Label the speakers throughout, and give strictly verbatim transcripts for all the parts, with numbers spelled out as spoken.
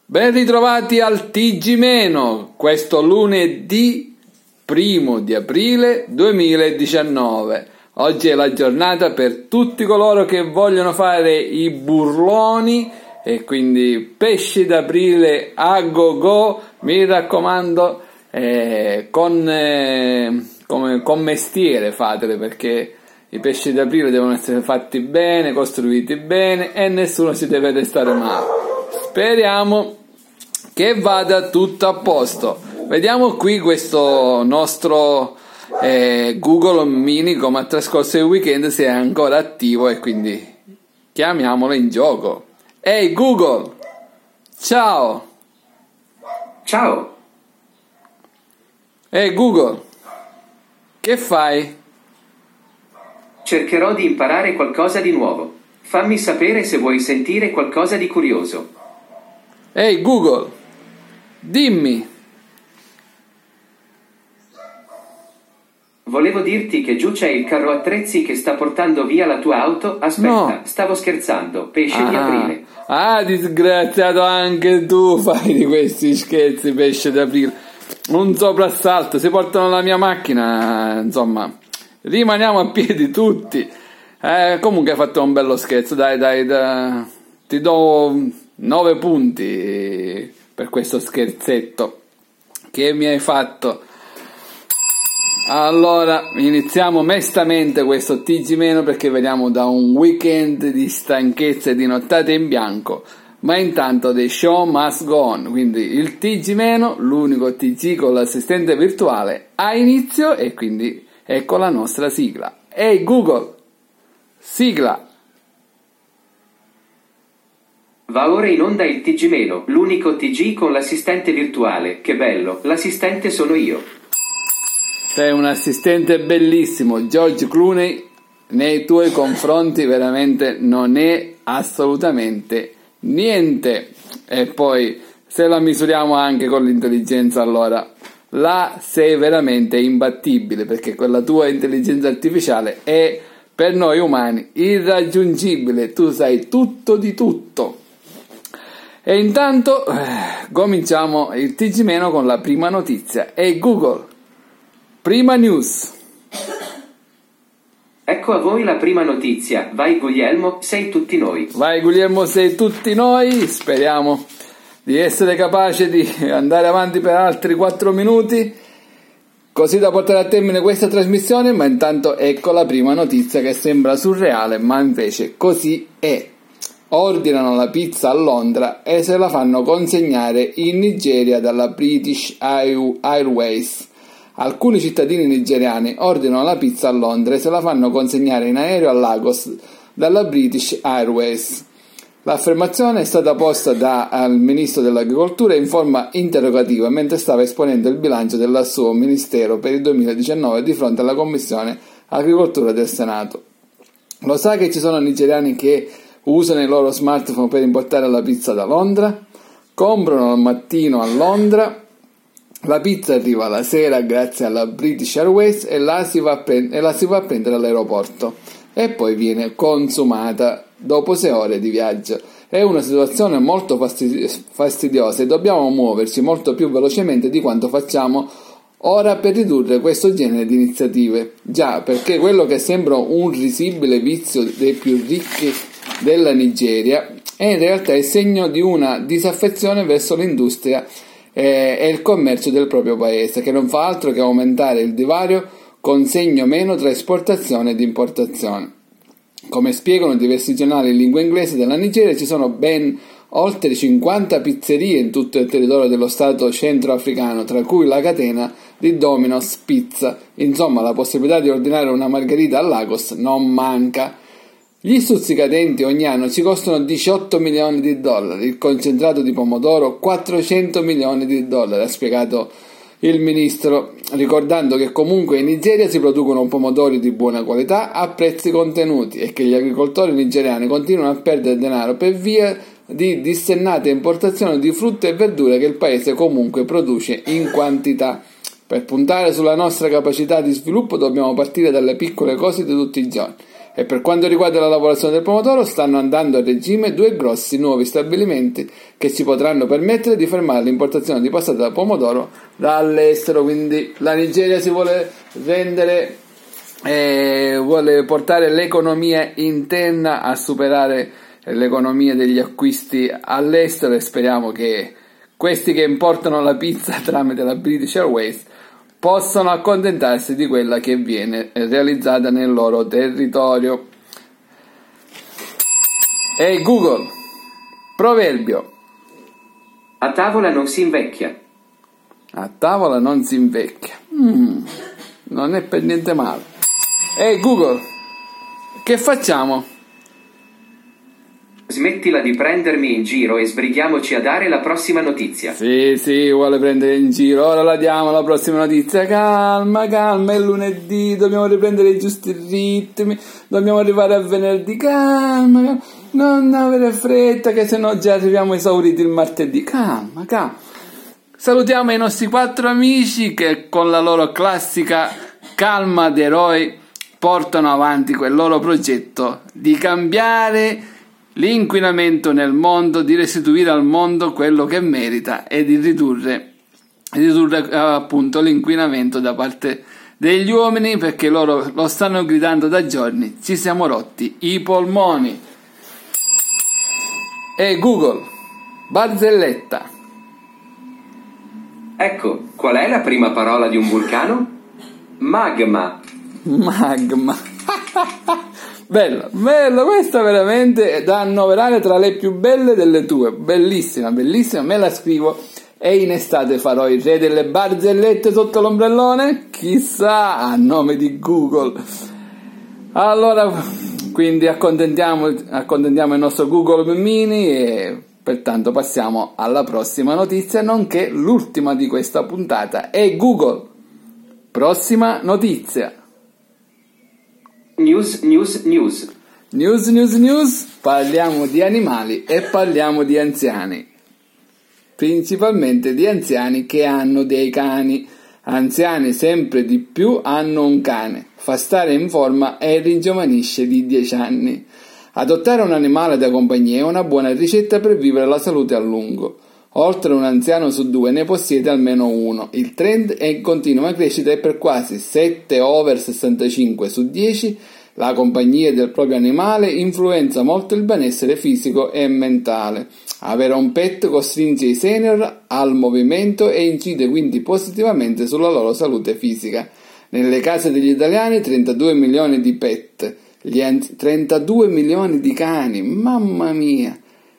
Speaker 1: Ben ritrovati al T G Meno, questo lunedì primo di aprile duemiladiciannove. Oggi è la giornata per tutti coloro che vogliono fare i burloni e quindi pesci d'aprile a go go, mi raccomando, eh, con, eh, come, con mestiere fatele, perché i pesci d'aprile devono essere fatti bene, costruiti bene e nessuno si deve restare male. Speriamo che vada tutto a posto. Vediamo qui questo nostro eh, Google Mini come ha trascorso il weekend, se è ancora attivo, e quindi chiamiamolo in gioco. Ehi Google, ciao.
Speaker 2: Ciao.
Speaker 1: Ehi Google, che fai?
Speaker 2: Cercherò di imparare qualcosa di nuovo. Fammi sapere se vuoi sentire qualcosa di curioso.
Speaker 1: Ehi Google, dimmi.
Speaker 2: Volevo dirti che giù c'è il carro attrezzi che sta portando via la tua auto. Aspetta,
Speaker 1: No.
Speaker 2: Stavo scherzando. Pesce di
Speaker 1: Ah,
Speaker 2: aprile.
Speaker 1: ah, disgraziato, anche tu fai di questi scherzi, pesce d'aprile. Un soprassalto, si portano la mia macchina, insomma, rimaniamo a piedi tutti. Eh, comunque hai fatto un bello scherzo, dai, dai, dai. Ti do nove punti per questo scherzetto che mi hai fatto. Allora, iniziamo mestamente questo T G Meno, perché veniamo da un weekend di stanchezza e di nottate in bianco, ma intanto the show must go on, quindi il T G Meno, l'unico T G con l'assistente virtuale, ha inizio, e quindi ecco la nostra sigla. Ehi Google, sigla.
Speaker 2: Va ora in onda il T G Meno, l'unico T G con l'assistente virtuale. Che bello, l'assistente sono io.
Speaker 1: Sei un assistente bellissimo, George Clooney nei tuoi confronti veramente non è assolutamente niente. E poi se la misuriamo anche con l'intelligenza, allora là sei veramente imbattibile, perché quella tua intelligenza artificiale è per noi umani irraggiungibile, tu sai tutto di tutto. E intanto eh, cominciamo il T G Meno con la prima notizia. Ehi Google, prima news.
Speaker 2: Ecco a voi la prima notizia. Vai Guglielmo, sei tutti noi.
Speaker 1: Vai Guglielmo, sei tutti noi. Speriamo di essere capaci di andare avanti per altri quattro minuti, così da portare a termine questa trasmissione. Ma intanto ecco la prima notizia, che sembra surreale, ma invece così è. Ordinano la pizza a Londra e se la fanno consegnare in Nigeria dalla British Airways. Alcuni cittadini nigeriani ordinano la pizza a Londra e se la fanno consegnare in aereo a Lagos dalla British Airways. L'affermazione è stata posta dal ministro dell'agricoltura in forma interrogativa mentre stava esponendo il bilancio del suo ministero per il duemiladiciannove di fronte alla Commissione Agricoltura del Senato. Lo sa che ci sono nigeriani che usano i loro smartphone per importare la pizza da Londra? Comprano al mattino a Londra, la pizza arriva la sera grazie alla British Airways e la si va a, prend- e la si va a prendere all'aeroporto e poi viene consumata dopo sei ore di viaggio. È una situazione molto fastidi- fastidiosa e dobbiamo muoverci molto più velocemente di quanto facciamo ora per ridurre questo genere di iniziative. Già, perché quello che sembra un risibile vizio dei più ricchi della Nigeria è in realtà il segno di una disaffezione verso l'industria e il commercio del proprio paese, che non fa altro che aumentare il divario con segno meno tra esportazione ed importazione. Come spiegano diversi giornali in lingua inglese della Nigeria, ci sono ben oltre cinquanta pizzerie in tutto il territorio dello stato centroafricano, tra cui la catena di Domino's Pizza. Insomma, la possibilità di ordinare una margherita a Lagos non manca. Gli stuzzicadenti ogni anno ci costano diciotto milioni di dollari, il concentrato di pomodoro quattrocento milioni di dollari, ha spiegato il ministro, ricordando che comunque in Nigeria si producono pomodori di buona qualità a prezzi contenuti e che gli agricoltori nigeriani continuano a perdere denaro per via di dissennate importazioni di frutta e verdure che il paese comunque produce in quantità. Per puntare sulla nostra capacità di sviluppo dobbiamo partire dalle piccole cose di tutti i giorni E per quanto riguarda la lavorazione del pomodoro, stanno andando a regime due grossi nuovi stabilimenti che si potranno permettere di fermare l'importazione di passata da pomodoro dall'estero. Quindi la Nigeria si vuole rendere, eh, vuole portare l'economia interna a superare l'economia degli acquisti all'estero, e speriamo che questi che importano la pizza tramite la British Airways possono accontentarsi di quella che viene realizzata nel loro territorio. Ehi Google, proverbio.
Speaker 2: A tavola non si invecchia.
Speaker 1: A tavola non si invecchia. Mm, non è per niente male. Ehi Google, che facciamo?
Speaker 2: Smettila di prendermi in giro e sbrighiamoci a dare la prossima notizia.
Speaker 1: Sì, sì, vuole prendere in giro. Ora la diamo la prossima notizia. Calma, calma, è lunedì, dobbiamo riprendere i giusti ritmi, dobbiamo arrivare a venerdì. Calma, calma. Non avere fretta, che sennò già arriviamo esauriti il martedì. Calma, calma. Salutiamo i nostri quattro amici che con la loro classica calma d'eroi portano avanti quel loro progetto di cambiare l'inquinamento nel mondo, di restituire al mondo quello che merita e di ridurre, ridurre eh, appunto l'inquinamento da parte degli uomini, perché loro lo stanno gridando da giorni: ci siamo rotti i polmoni. E Google, barzelletta.
Speaker 2: Ecco, qual è la prima parola di un vulcano? Magma.
Speaker 1: Magma. Bello, bello, questa veramente è da annoverare tra le più belle delle tue. Bellissima, bellissima, me la scrivo. E in estate farò il re delle barzellette sotto l'ombrellone? Chissà, a nome di Google. Allora, quindi accontentiamo, accontentiamo il nostro Google Mini e pertanto passiamo alla prossima notizia, nonché l'ultima di questa puntata. E Google, prossima notizia.
Speaker 2: News, news, news.
Speaker 1: News, news, news. Parliamo di animali e parliamo di anziani. Principalmente di anziani che hanno dei cani. Anziani sempre di più hanno un cane. Fa stare in forma e ringiovanisce di dieci anni. Adottare un animale da compagnia è una buona ricetta per vivere la salute a lungo. Oltre un anziano su due ne possiede almeno uno. Il trend è in continua crescita e per quasi sette over sessantacinque su dieci la compagnia del proprio animale influenza molto il benessere fisico e mentale. Avere un pet costringe i senior al movimento e incide quindi positivamente sulla loro salute fisica. Nelle case degli italiani trentadue milioni di pet, gli anzi- trentadue milioni di cani, mamma mia!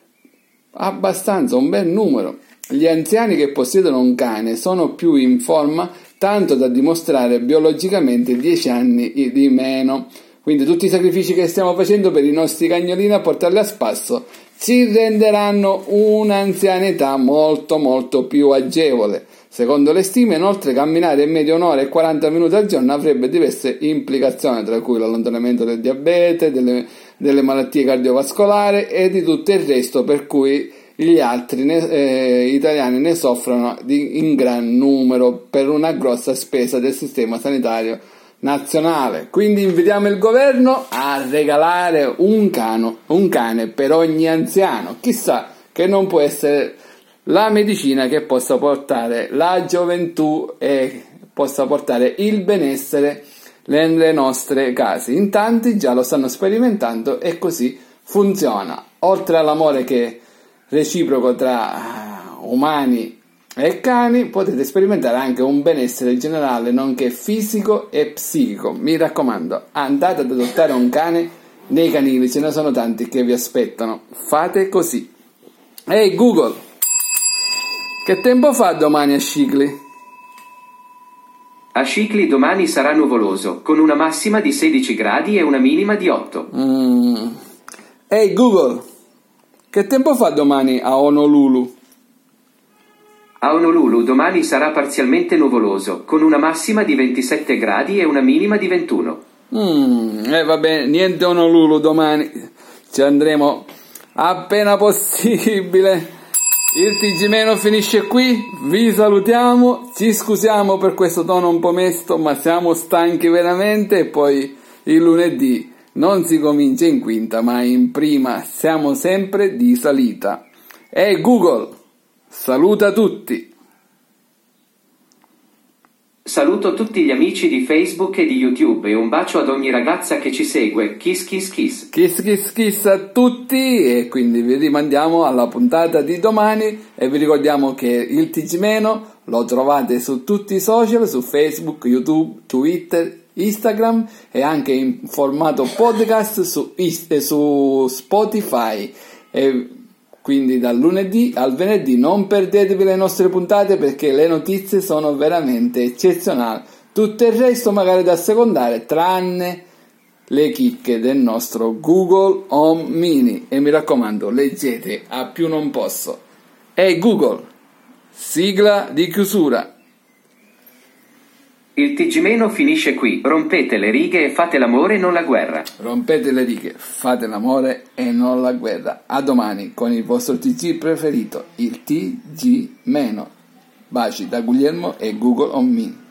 Speaker 1: Abbastanza, un bel numero. Gli anziani che possiedono un cane sono più in forma, tanto da dimostrare biologicamente dieci anni di meno. Quindi tutti i sacrifici che stiamo facendo per i nostri cagnolini a portarli a spasso ci renderanno un'anzianità molto molto più agevole. Secondo le stime, inoltre, camminare in media un'ora e quaranta minuti al giorno avrebbe diverse implicazioni, tra cui l'allontanamento del diabete, delle, delle malattie cardiovascolari e di tutto il resto, per cui gli altri ne, eh, italiani ne soffrono di, in gran numero per una grossa spesa del sistema sanitario nazionale. Quindi invitiamo il governo a regalare un, cano, un cane per ogni anziano. Chissà che non può essere la medicina che possa portare la gioventù e possa portare il benessere nelle nostre case. In tanti già lo stanno sperimentando e così funziona. Oltre all'amore che è reciproco tra umani e cani, potete sperimentare anche un benessere generale, nonché fisico e psichico. Mi raccomando, andate ad adottare un cane nei canili, ce ne sono tanti che vi aspettano. Fate così. Ehi hey Google, che tempo fa domani a Scicli?
Speaker 2: A Scicli domani sarà nuvoloso, con una massima di sedici gradi e una minima di otto.
Speaker 1: Mm. Ehi hey Google, che tempo fa domani a Honolulu?
Speaker 2: A Honolulu domani sarà parzialmente nuvoloso, con una massima di ventisette gradi e una minima di ventuno.
Speaker 1: Mm, eh va bene, niente Honolulu domani, ci andremo appena possibile. Il T G Meno finisce qui, vi salutiamo, ci scusiamo per questo tono un po' mesto, ma siamo stanchi veramente e poi il lunedì Non si comincia in quinta, ma in prima, siamo sempre di salita. Ehi Google, saluta tutti!
Speaker 2: Saluto tutti gli amici di Facebook e di YouTube e un bacio ad ogni ragazza che ci segue. Kiss kiss kiss.
Speaker 1: Kiss kiss kiss a tutti, e quindi vi rimandiamo alla puntata di domani e vi ricordiamo che il T G Meno lo trovate su tutti i social, su Facebook, YouTube, Twitter, Instagram e anche in formato podcast su, su Spotify. E quindi dal lunedì al venerdì non perdetevi le nostre puntate, perché le notizie sono veramente eccezionali. Tutto il resto magari da secondare, tranne le chicche del nostro Google Home Mini. E mi raccomando, leggete a più non posso. Ehi Google, sigla di chiusura.
Speaker 2: Il T G Meno finisce qui. Rompete le righe e fate l'amore e non la guerra.
Speaker 1: Rompete le righe, fate l'amore e non la guerra. A domani con il vostro T G preferito, il T G Meno. Baci da Guglielmo e Google Home Mini.